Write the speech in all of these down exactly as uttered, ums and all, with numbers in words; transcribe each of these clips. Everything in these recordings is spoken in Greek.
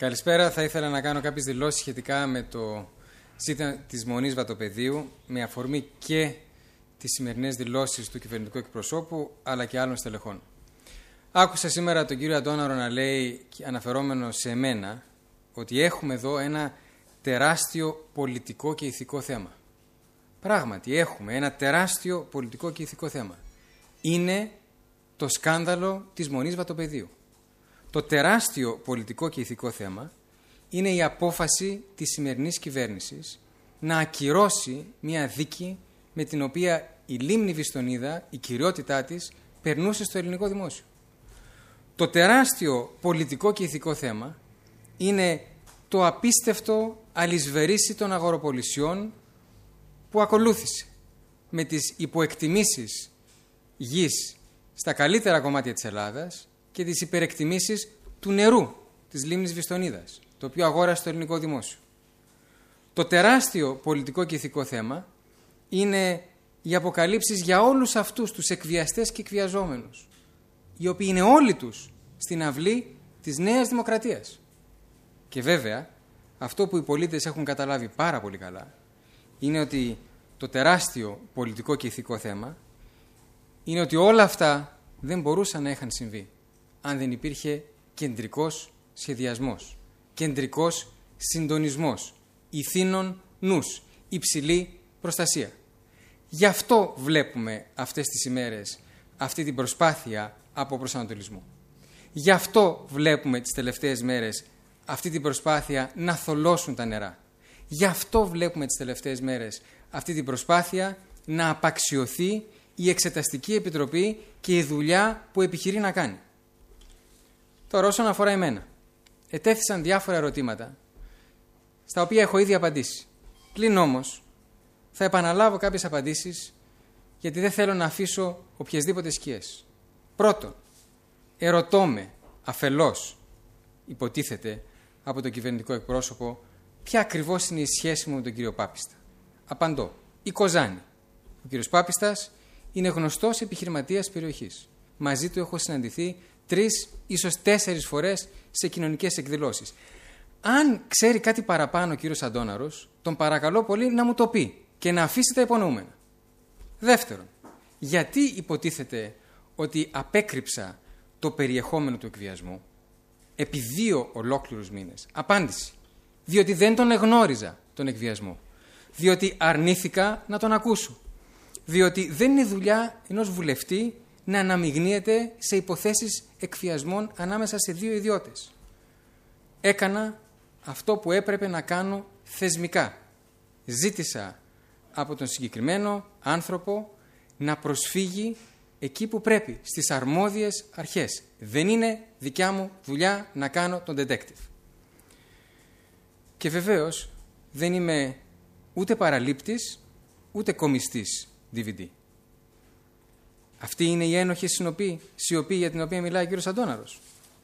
Καλησπέρα. Θα ήθελα να κάνω κάποιες δηλώσεις σχετικά με το ζήτημα της Μονής Βατοπεδίου, με αφορμή και τις σημερινές δηλώσεις του κυβερνητικού εκπροσώπου, αλλά και άλλων στελεχών. Άκουσα σήμερα τον κύριο Αντώναρο να λέει, αναφερόμενο σε μένα, ότι έχουμε εδώ ένα τεράστιο πολιτικό και ηθικό θέμα. Πράγματι, έχουμε ένα τεράστιο πολιτικό και ηθικό θέμα. Είναι το σκάνδαλο της Μονής Βατοπεδίου. Το τεράστιο πολιτικό και ηθικό θέμα είναι η απόφαση της σημερινής κυβέρνησης να ακυρώσει μια δίκη με την οποία η λίμνη Βιστονίδα, η κυριότητά της, περνούσε στο ελληνικό δημόσιο. Το τεράστιο πολιτικό και ηθικό θέμα είναι το απίστευτο αλυσβερίσι των αγοροπολισιών που ακολούθησε με τις υποεκτιμήσεις γης στα καλύτερα κομμάτια της Ελλάδας και τις υπερεκτιμήσεις του νερού της λίμνης Βιστονίδας, το οποίο αγόρασε το ελληνικό δημόσιο. Το τεράστιο πολιτικό και ηθικό θέμα είναι οι αποκαλύψεις για όλους αυτούς τους εκβιαστές και εκβιαζόμενους, οι οποίοι είναι όλοι τους στην αυλή της Νέας Δημοκρατίας. Και βέβαια, αυτό που οι πολίτες έχουν καταλάβει πάρα πολύ καλά είναι ότι το τεράστιο πολιτικό και ηθικό θέμα είναι ότι όλα αυτά δεν μπορούσαν να είχαν συμβεί αν δεν υπήρχε κεντρικός σχεδιασμός, κεντρικός συντονισμός, ηθήνων νους, υψηλή προστασία. Γι' αυτό βλέπουμε αυτές τις ημέρες αυτή την προσπάθεια από προσανατολισμό. Γι' αυτό βλέπουμε τις τελευταίες μέρες αυτή την προσπάθεια να θολώσουν τα νερά. Γι' αυτό βλέπουμε τις τελευταίες μέρες αυτή την προσπάθεια να απαξιωθεί η Εξεταστική Επιτροπή και η δουλειά που επιχειρεί να κάνει. Τώρα, όσον αφορά εμένα, ετέθησαν διάφορα ερωτήματα, στα οποία έχω ήδη απαντήσει. Πλην όμως, θα επαναλάβω κάποιες απαντήσεις, γιατί δεν θέλω να αφήσω οποιασδήποτε σκιές. Πρώτον, ερωτώ με αφελώς, υποτίθεται από τον κυβερνητικό εκπρόσωπο, ποια ακριβώς είναι η σχέση μου με τον κύριο Πάπιστα. Απαντώ, η Κοζάνη. Ο κύριος Πάπιστας είναι γνωστός επιχειρηματίας περιοχής. Μαζί του έχω συναντηθεί τρεις, ίσως τέσσερις φορές σε κοινωνικές εκδηλώσεις. Αν ξέρει κάτι παραπάνω ο κύριος Αντώναρος, τον παρακαλώ πολύ να μου το πει και να αφήσει τα υπονοούμενα. Δεύτερον, γιατί υποτίθεται ότι απέκρυψα το περιεχόμενο του εκβιασμού επί δύο ολόκληρους μήνες? Απάντηση. Διότι δεν τον εγνώριζα τον εκβιασμό. Διότι αρνήθηκα να τον ακούσω. Διότι δεν είναι δουλειά ενός βουλευτή να αναμειγνύεται σε υποθέσεις εκβιασμών ανάμεσα σε δύο ιδιώτες. Έκανα αυτό που έπρεπε να κάνω θεσμικά. Ζήτησα από τον συγκεκριμένο άνθρωπο να προσφύγει εκεί που πρέπει, στις αρμόδιες αρχές. Δεν είναι δικιά μου δουλειά να κάνω τον detective. Και βεβαίως δεν είμαι ούτε παραλήπτης, ούτε κομιστής ντι βι ντι. Αυτή είναι η ένοχη σιωπή, σιωπή για την οποία μιλάει ο κύριος Αντώναρος.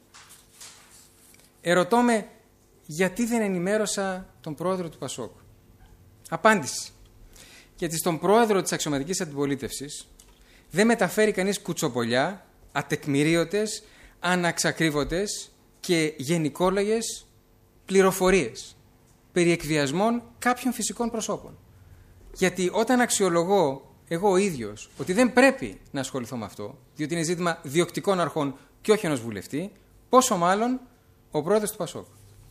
Ερωτώ με γιατί δεν ενημέρωσα τον πρόεδρο του Πασόκ. Απάντηση. Γιατί στον πρόεδρο της αξιωματικής αντιπολίτευσης δεν μεταφέρει κανείς κουτσοπολιά, ατεκμηρίωτες, αναξακρίβωτες και γενικόλογες πληροφορίες περί εκβιασμών κάποιων φυσικών προσώπων. Γιατί όταν αξιολογώ εγώ ο ίδιος ότι δεν πρέπει να ασχοληθώ με αυτό, διότι είναι ζήτημα διοκτικών αρχών και όχι ενός βουλευτή, πόσο μάλλον ο πρόεδρος του Πασόκ.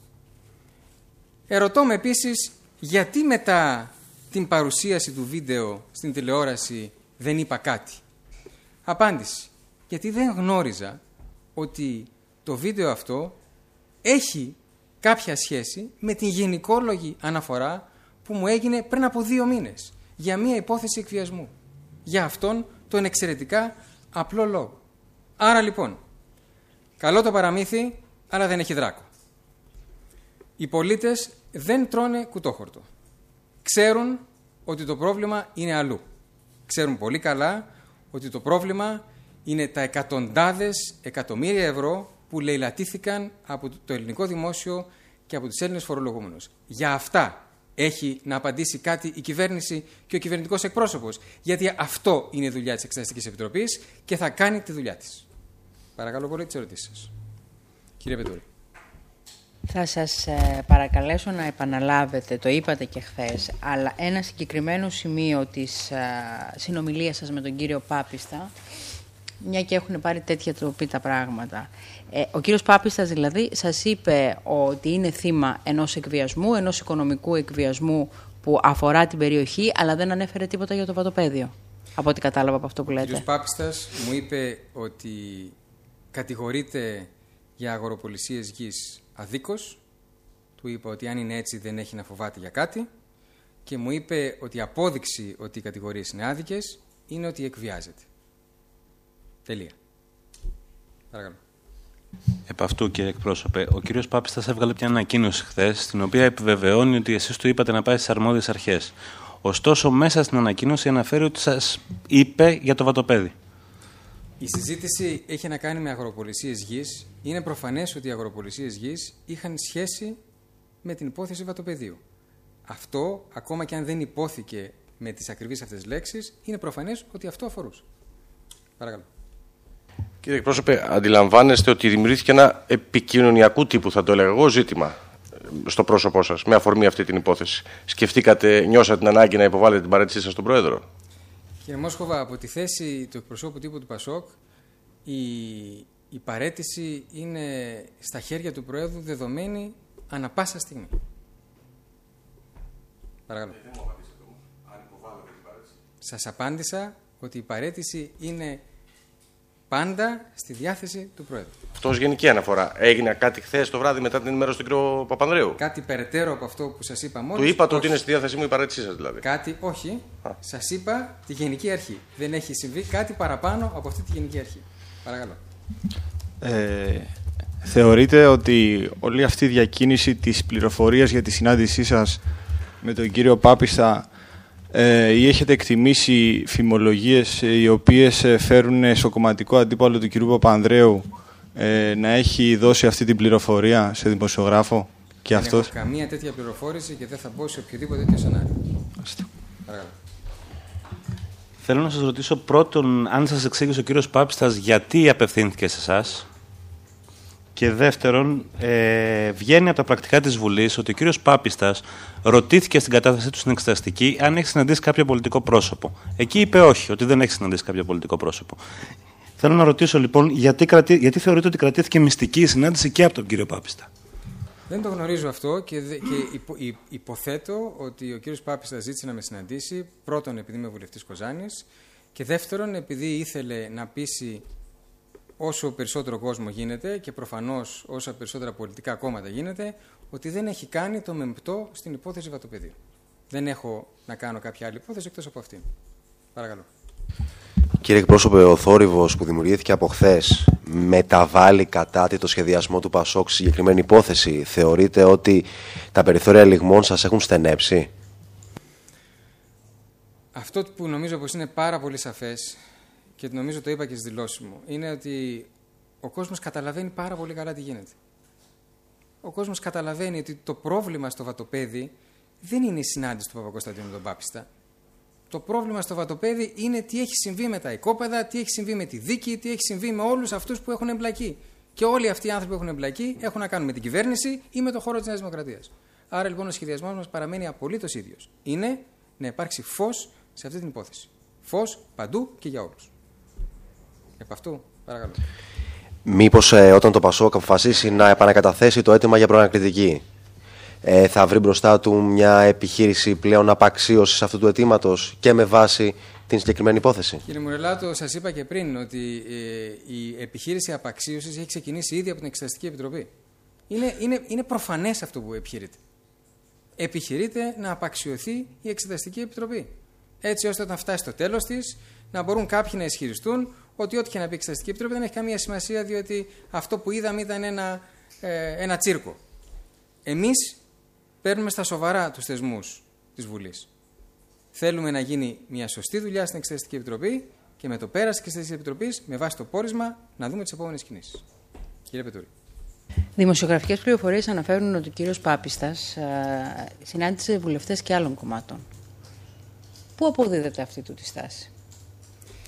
Ερωτώ με επίσης γιατί μετά την παρουσίαση του βίντεο στην τηλεόραση δεν είπα κάτι. Απάντηση. Γιατί δεν γνώριζα ότι το βίντεο αυτό έχει κάποια σχέση με την γενικόλογη αναφορά που μου έγινε πριν από δύο μήνες για μία υπόθεση εκβιασμού. Για αυτόν τον εξαιρετικά απλό λόγο. Άρα λοιπόν, καλό το παραμύθι, αλλά δεν έχει δράκο. Οι πολίτες δεν τρώνε κουτόχορτο. Ξέρουν ότι το πρόβλημα είναι αλλού. Ξέρουν πολύ καλά ότι το πρόβλημα είναι τα εκατοντάδες εκατομμύρια ευρώ που λαιλατήθηκαν από το ελληνικό δημόσιο και από τους Έλληνες φορολογούμενους. Για αυτά έχει να απαντήσει κάτι η κυβέρνηση και ο κυβερνητικός εκπρόσωπος. Γιατί αυτό είναι η δουλειά της Εξεταστικής Επιτροπής και θα κάνει τη δουλειά της. Παρακαλώ πολύ τις ερωτήσεις σας. Κύριε Πετούρη. Θα σας ε, παρακαλέσω να επαναλάβετε, το είπατε και χθες, αλλά ένα συγκεκριμένο σημείο της ε, συνομιλίας σας με τον κύριο Πάπιστα, μια και έχουν πάρει τέτοια τροπή τα πράγματα. Ε, ο κύριος Πάπιστας δηλαδή σας είπε ότι είναι θύμα ενός εκβιασμού, ενός οικονομικού εκβιασμού που αφορά την περιοχή, αλλά δεν ανέφερε τίποτα για το βατοπέδιο, από ό,τι κατάλαβα από αυτό που λέτε. Ο κύριος Πάπιστας μου είπε ότι κατηγορείται για αγοροπολισίες γης αδίκως. Του είπα ότι αν είναι έτσι δεν έχει να φοβάται για κάτι και μου είπε ότι η απόδειξη ότι οι κατηγορίες είναι άδικες είναι ότι εκβιάζεται. Τελεία. Παρακαλώ. Επ' αυτού, κύριε εκπρόσωπε, ο κύριος Πάπιστας έβγαλε μια ανακοίνωση χθες, στην οποία επιβεβαιώνει ότι εσείς του είπατε να πάει στις αρμόδιες αρχές. Ωστόσο, μέσα στην ανακοίνωση αναφέρει ότι σας είπε για το βατοπέδι. Η συζήτηση έχει να κάνει με αγοροπολισίες γης. Είναι προφανές ότι οι αγοροπολισίες γης είχαν σχέση με την υπόθεση βατοπεδίου. Αυτό, ακόμα και αν δεν υπόθηκε με τις ακριβείς αυτές λέξεις, είναι προφανές ότι αυτό αφορούσε. Παρακαλώ. Κύριε εκπρόσωπε, αντιλαμβάνεστε ότι δημιουργήθηκε ένα επικοινωνιακού τύπου, θα το έλεγα εγώ, ζήτημα στο πρόσωπό σας με αφορμή αυτή την υπόθεση. Σκεφτήκατε, νιώσατε την ανάγκη να υποβάλλετε την παρέτησή σας στον Πρόεδρο? Κύριε Μόσχοβα, από τη θέση του εκπροσώπου τύπου του ΠΑΣΟΚ, η, η παρέτηση είναι στα χέρια του Προέδρου δεδομένη ανα πάσα στιγμή. Παρακαλώ. Σας απάντησα ότι η παρέτηση είναι πάντα στη διάθεση του Πρόεδρου. Αυτό ως γενική αναφορά. Έγινε κάτι χθες το βράδυ μετά την ενημέρωση του κ. Παπανδρέου? Κάτι περαιτέρω από αυτό που σας είπα μόλις. Του είπατε ότι είναι στη διάθεσή μου η παρέτησή σας δηλαδή? Κάτι, όχι. Α. Σας είπα τη γενική αρχή. Δεν έχει συμβεί κάτι παραπάνω από αυτή τη γενική αρχή. Παρακαλώ. Ε, θεωρείτε ότι όλη αυτή η διακίνηση της πληροφορίας για τη συνάντησή σας με τον κύριο Πάπιστα Ε, ή έχετε εκτιμήσει φημολογίες ε, οι οποίες ε, φέρουν στο κομματικό αντίπαλο του κ. Παπανδρέου ε, να έχει δώσει αυτή την πληροφορία σε δημοσιογράφο και δεν αυτός? Δεν έχω καμία τέτοια πληροφόρηση και δεν θα μπω σε οποιοδήποτε τέτοιο σενάριο. Παρακαλώ. Θέλω να σας ρωτήσω πρώτον αν σας εξήγησε ο κύριος Πάπιστας γιατί απευθύνθηκε σε εσάς. Και δεύτερον, ε, βγαίνει από τα πρακτικά της Βουλής ότι ο κύριος Πάπιστας ρωτήθηκε στην κατάθεσή του στην εξεταστική αν έχει συναντήσει κάποιο πολιτικό πρόσωπο. Εκεί είπε όχι, ότι δεν έχει συναντήσει κάποιο πολιτικό πρόσωπο. Θέλω να ρωτήσω λοιπόν, γιατί, κρατη... γιατί θεωρείτε ότι κρατήθηκε μυστική η συνάντηση και από τον κύριο Πάπιστα? Δεν το γνωρίζω αυτό και, δε... και υπο... υποθέτω ότι ο κύριος Πάπιστας ζήτησε να με συναντήσει, πρώτον επειδή είμαι βουλευτής Κοζάνης και δεύτερον επειδή ήθελε να πείσει όσο περισσότερο κόσμο γίνεται και προφανώς όσα περισσότερα πολιτικά κόμματα γίνεται, ότι δεν έχει κάνει το μεμπτό στην υπόθεση βατοπεδίου. Δεν έχω να κάνω κάποια άλλη υπόθεση εκτός από αυτήν. Παρακαλώ. Κύριε εκπρόσωπε, ο θόρυβος που δημιουργήθηκε από χθες μεταβάλλει κατά το σχεδιασμό του ΠΑΣΟΚ στη συγκεκριμένη υπόθεση? Θεωρείτε ότι τα περιθώρια λιγμών σας έχουν στενέψει? Αυτό που νομίζω πως είναι πάρα πολύ σαφές και νομίζω το είπα και στις δηλώσεις μου, είναι ότι ο κόσμος καταλαβαίνει πάρα πολύ καλά τι γίνεται. Ο κόσμος καταλαβαίνει ότι το πρόβλημα στο βατοπέδι δεν είναι η συνάντηση του Παπακοσταντίνου με τον Πάπιστα. Το πρόβλημα στο βατοπέδι είναι τι έχει συμβεί με τα οικόπεδα, τι έχει συμβεί με τη δίκη, τι έχει συμβεί με όλους αυτούς που έχουν εμπλακεί. Και όλοι αυτοί οι άνθρωποι που έχουν εμπλακεί έχουν να κάνουν με την κυβέρνηση ή με το χώρο της Νέας Δημοκρατίας. Άρα λοιπόν ο σχεδιασμός μας παραμένει απολύτως ίδιος. Είναι να υπάρξει φως σε αυτή την υπόθεση. Φως παντού και για όλους. Επ' αυτού, παρακαλώ. Μήπως ε, όταν το ΠΑΣΟΚ αποφασίσει να επανακαταθέσει το αίτημα για προανακριτική, ε, θα βρει μπροστά του μια επιχείρηση πλέον απαξίωσης αυτού του αιτήματος και με βάση την συγκεκριμένη υπόθεση? Κύριε Μουρελάτο, σας είπα και πριν ότι ε, η επιχείρηση απαξίωσης έχει ξεκινήσει ήδη από την Εξεταστική Επιτροπή. Είναι, είναι, είναι προφανές αυτό που επιχειρείται. Επιχειρείται να απαξιωθεί η Εξεταστική Επιτροπή. Έτσι ώστε όταν φτάσει στο τέλος της να μπορούν κάποιοι να ισχυριστούν ότι ό,τι και να πει η Εξεταστική Επιτροπή δεν έχει καμία σημασία, διότι αυτό που είδαμε ήταν ένα, ε, ένα τσίρκο. Εμείς παίρνουμε στα σοβαρά τους θεσμούς της Βουλής. Θέλουμε να γίνει μια σωστή δουλειά στην Εξεταστική Επιτροπή και με το πέρας της Εξεταστικής Επιτροπής, με βάση το πόρισμα, να δούμε τις επόμενες κινήσεις. Κύριε Πετούρη. Δημοσιογραφικές πληροφορίες αναφέρουν ότι ο κύριος Πάπιστας ε, συνάντησε βουλευτές και άλλων κομμάτων. Πού αποδίδεται αυτή του τη στάση?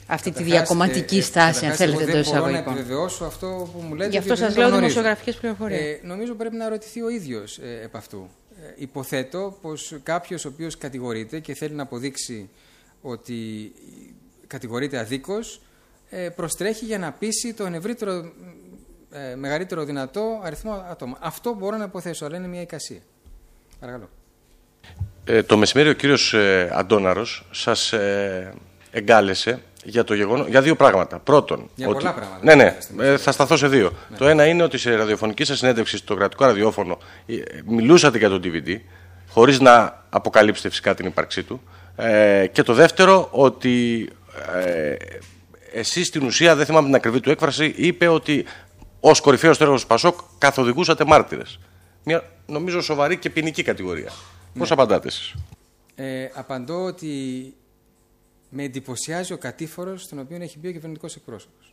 αυτή τη διακομματική ε, στάση, αν θέλετε, το εισαγωγικό. Δεν μπορώ να επιβεβαιώσω αυτό που μου λέτε. Γι' αυτό σας λέω δημοσιογραφικές πληροφορίες. Ε, νομίζω πρέπει να ρωτηθεί ο ίδιος ε, επ' αυτού. Ε, υποθέτω πως κάποιος ο οποίος κατηγορείται και θέλει να αποδείξει ότι κατηγορείται αδίκως, ε, προστρέχει για να πείσει τον ευρύτερο, ε, μεγαλύτερο δυνατό αριθμό ατόμων. Αυτό μπορώ να υποθέσω, αλλά είναι μια εικασία. Παρακαλώ. Ε, το μεσημέρι ο κύριος ε, Αντώναρος σας ε, εγκάλεσε για, το γεγονό... για δύο πράγματα. Πρώτον, για ότι... πολλά πράγματα. Ναι, ναι, ε, θα σταθώ σε δύο. Ναι. Το ένα είναι ότι σε ραδιοφωνική σας συνέντευξη στο κρατικό ραδιόφωνο ε, μιλούσατε για τον ντι βι ντι, χωρίς να αποκαλύψετε φυσικά την ύπαρξή του. Ε, και το δεύτερο, ότι ε, εσείς στην ουσία, δεν θυμάμαι την ακριβή του έκφραση, είπε ότι ως κορυφαίος στέλεχος του Πασόκ καθοδηγούσατε μάρτυρες. Μια νομίζω σοβαρή και ποινική κατηγορία. Ναι. Πώς απαντάτε εσείς? Ε, απαντώ ότι με εντυπωσιάζει ο κατήφορος στον οποίο έχει μπει ο κυβερνητικός εκπρόσωπος.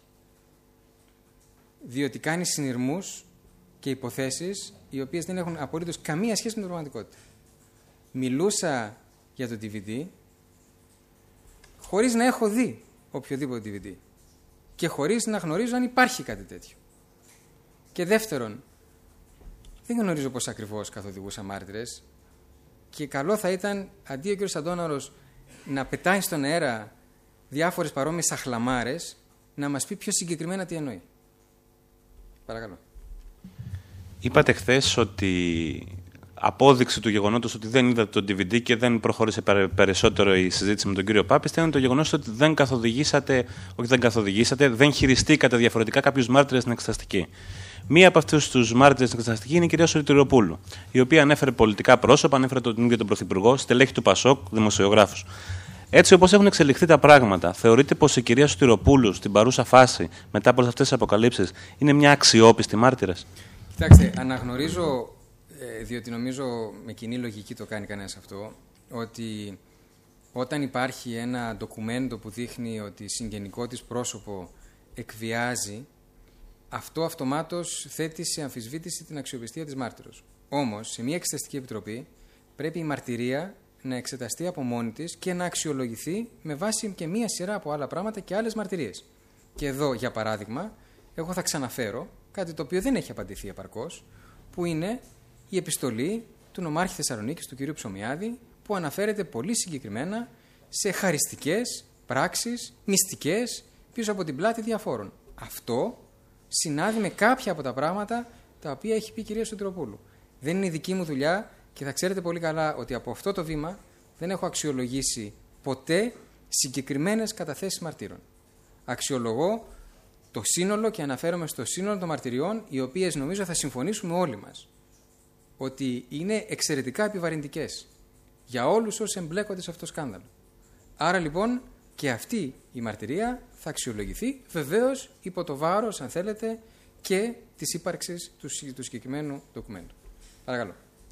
Διότι κάνει συνειρμούς και υποθέσεις οι οποίες δεν έχουν απολύτως καμία σχέση με την πραγματικότητα. Μιλούσα για το ντι βι ντι χωρίς να έχω δει οποιοδήποτε ντι βι ντι και χωρίς να γνωρίζω αν υπάρχει κάτι τέτοιο. Και δεύτερον, δεν γνωρίζω πώς ακριβώς καθοδηγούσα μάρτυρες και καλό θα ήταν αντί ο κ. Αντώναρος να πετάει στον αέρα διάφορες παρόμοιες αχλαμάρες, να μας πει πιο συγκεκριμένα τι εννοεί. Παρακαλώ. Είπατε χθες ότι απόδειξη του γεγονότος ότι δεν είδατε το ντι βι ντι και δεν προχώρησε περισσότερο η συζήτηση με τον κύριο Πάπιστα είναι το γεγονός ότι δεν καθοδηγήσατε, όχι δεν καθοδηγήσατε, δεν χειριστήκατε διαφορετικά κάποιους μάρτυρες στην εξεταστική. Μία από αυτούς τους μάρτυρες στην εξεταστική είναι η κυρία Σωτηροπούλου, η οποία ανέφερε πολιτικά πρόσωπα, ανέφερε τον ίδιο τον Πρωθυπουργό, στελέχη του Πασόκ, δημοσιογράφους. Έτσι, όπως έχουν εξελιχθεί τα πράγματα, θεωρείτε πως η κυρία Σωτηροπούλου στην παρούσα φάση, μετά από αυτές τις αποκαλύψεις, είναι μια αξιόπιστη μάρτυρας? Κοιτάξτε, αναγνωρίζω, διότι νομίζω με κοινή λογική το κάνει κανένας αυτό, ότι όταν υπάρχει ένα ντοκουμέντο που δείχνει ότι συγγενικό της πρόσωπο εκβιάζει, αυτό αυτομάτως θέτει σε αμφισβήτηση την αξιοπιστία της μάρτυρος. Όμως, σε μια εξεταστική επιτροπή πρέπει η μαρτυρία να εξεταστεί από μόνη της και να αξιολογηθεί με βάση και μία σειρά από άλλα πράγματα και άλλες μαρτυρίες. Και εδώ, για παράδειγμα, εγώ θα ξαναφέρω κάτι το οποίο δεν έχει απαντηθεί επαρκώς, που είναι η επιστολή του νομάρχη Θεσσαλονίκης, του κ. Ψωμιάδη, που αναφέρεται πολύ συγκεκριμένα σε χαριστικές πράξεις, μυστικές, πίσω από την πλάτη διαφόρων. Αυτό συνάδει με κάποια από τα πράγματα τα οποία έχει πει η κυρία Σωτηροπούλου. Δεν είναι η δική μου δουλειά και θα ξέρετε πολύ καλά ότι από αυτό το βήμα δεν έχω αξιολογήσει ποτέ συγκεκριμένες καταθέσεις μαρτύρων. Αξιολογώ το σύνολο και αναφέρομαι στο σύνολο των μαρτυριών, οι οποίες νομίζω θα συμφωνήσουμε όλοι μας ότι είναι εξαιρετικά επιβαρυντικές για όλους όσοι εμπλέκονται σε αυτό το σκάνδαλο. Άρα λοιπόν και αυτή η μαρτυρία θα αξιολογηθεί βεβαίως υπό το βάρος, αν θέλετε, και της ύπαρξης του, του συγκεκριμένου ντοκουμέντου. Παρακαλώ.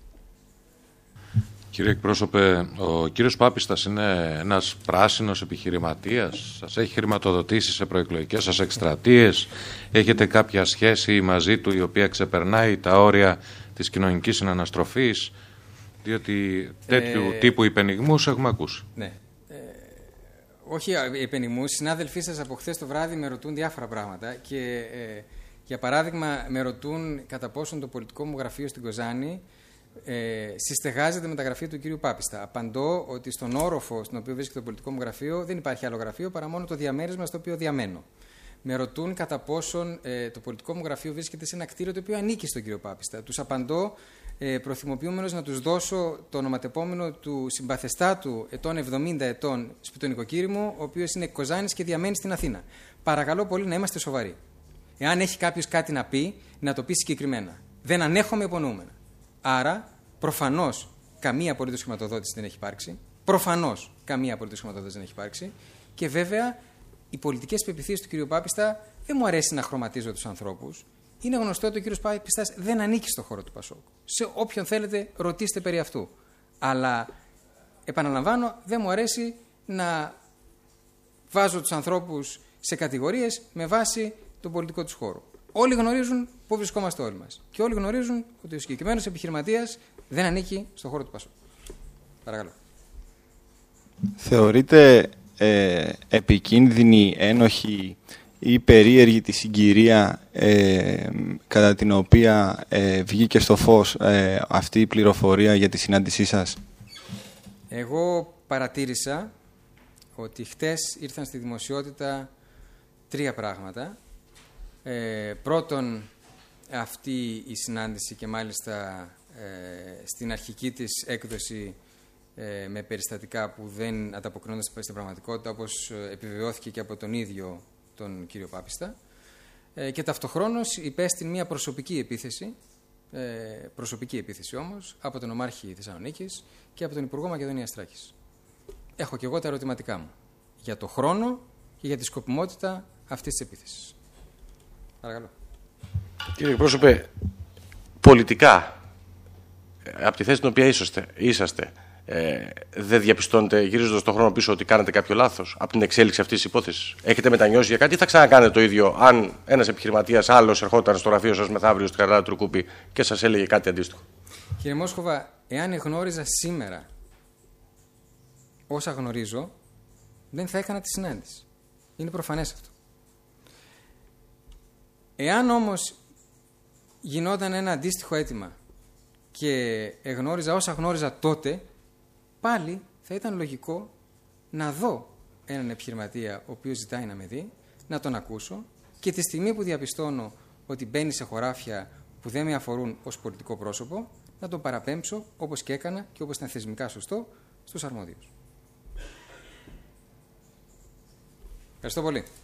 Κύριε εκπρόσωπε, ο κύριος Πάπιστας είναι ένας πράσινος επιχειρηματίας. Σας έχει χρηματοδοτήσει σε προεκλογικές σας εκστρατείες. Έχετε κάποια σχέση μαζί του η οποία ξεπερνάει τα όρια της κοινωνικής συναναστροφής? Διότι τέτοιου ε... τύπου υπενιγμούς έχουμε ακούσει. Ναι. Ε, όχι υπενιγμούς. Συνάδελφοί σας από χθες το βράδυ με ρωτούν διάφορα πράγματα και ε, για παράδειγμα με ρωτούν κατά πόσον το πολιτικό μου γραφείο στην Κοζάνη Ε, συστεγάζεται με τα γραφεία του κύριου Πάπιστα. Απαντώ ότι στον όροφο στον οποίο βρίσκεται το πολιτικό μου γραφείο δεν υπάρχει άλλο γραφείο παρά μόνο το διαμέρισμα στο οποίο διαμένω. Με ρωτούν κατά πόσον ε, το πολιτικό μου γραφείο βρίσκεται σε ένα κτίριο το οποίο ανήκει στον κύριο Πάπιστα. Τους απαντώ ε, προθυμοποιούμενος να τους δώσω το ονοματεπόμενο του συμπαθεστάτου ετών εβδομήντα ετών σπιτονικοκύρη μου, ο οποίος είναι Κοζάνης και διαμένει στην Αθήνα. Παρακαλώ πολύ να είμαστε σοβαροί. Εάν έχει κάποιος κάτι να πει, να το πει συγκεκριμένα. Δεν ανέχομαι υπονοούμενα. Άρα, προφανώς καμία απολύτως χρηματοδότηση δεν έχει υπάρξει. Προφανώς καμία απολύτως χρηματοδότηση δεν έχει υπάρξει. Και βέβαια, οι πολιτικές πεποιθήσεις του κ. Πάπιστα δεν μου αρέσει να χρωματίζω τους ανθρώπους. Είναι γνωστό ότι ο κ. Πάπιστας δεν ανήκει στο χώρο του Πασόκ. Σε όποιον θέλετε, ρωτήστε περί αυτού. Αλλά, επαναλαμβάνω, δεν μου αρέσει να βάζω τους ανθρώπους σε κατηγορίες με βάση τον πολιτικό τους χώρο. Όλοι γνωρίζουν πού βρισκόμαστε όλοι μας. Και όλοι γνωρίζουν ότι ο συγκεκριμένος επιχειρηματίας δεν ανήκει στον χώρο του Πασόκ. Παρακαλώ. Θεωρείτε ε, επικίνδυνη, ένοχη ή περίεργη τη συγκυρία ε, κατά την οποία ε, βγήκε στο φως ε, αυτή η πληροφορία για τη συνάντησή σας? Εγώ παρατήρησα ότι χτες ήρθαν στη δημοσιότητα τρία πράγματα. Ε, πρώτον, αυτή η συνάντηση και μάλιστα ε, στην αρχική της έκδοση ε, με περιστατικά που δεν ανταποκρίνονται στην πραγματικότητα, όπως επιβεβαιώθηκε και από τον ίδιο τον κύριο Πάπιστα, ε, και ταυτοχρόνως υπέστη μια προσωπική επίθεση, ε, προσωπική επίθεση όμως, από τον Ομάρχη Θεσσαλονίκης και από τον Υπουργό Μακεδονίας Θράκης. Έχω και εγώ τα ερωτηματικά μου για το χρόνο και για τη σκοπιμότητα αυτής της επίθεσης. Παρακαλώ. Κύριε εκπρόσωπε, πολιτικά, από τη θέση στην οποία είσαστε, είσαστε ε, δεν διαπιστώνετε, γυρίζοντας τον χρόνο πίσω, ότι κάνετε κάποιο λάθος από την εξέλιξη αυτής της υπόθεσης? Έχετε μετανιώσει για κάτι ή θα ξανακάνετε το ίδιο αν ένας επιχειρηματίας άλλος ερχόταν στο γραφείο σας μεθαύριο στην Καρδάλα Τρουκούπη και σας έλεγε κάτι αντίστοιχο? Κύριε Μόσχοβα, εάν γνώριζα σήμερα όσα γνωρίζω, δεν θα έκανα τη συνάντηση. Είναι προφανές αυτό. Εάν όμως γινόταν ένα αντίστοιχο αίτημα και εγνώριζα όσα γνώριζα τότε, πάλι θα ήταν λογικό να δω έναν επιχειρηματία ο οποίος ζητάει να με δει, να τον ακούσω και τη στιγμή που διαπιστώνω ότι μπαίνει σε χωράφια που δεν με αφορούν ως πολιτικό πρόσωπο, να τον παραπέμψω, όπως και έκανα και όπως ήταν θεσμικά σωστό, στους αρμόδιους. Ευχαριστώ πολύ.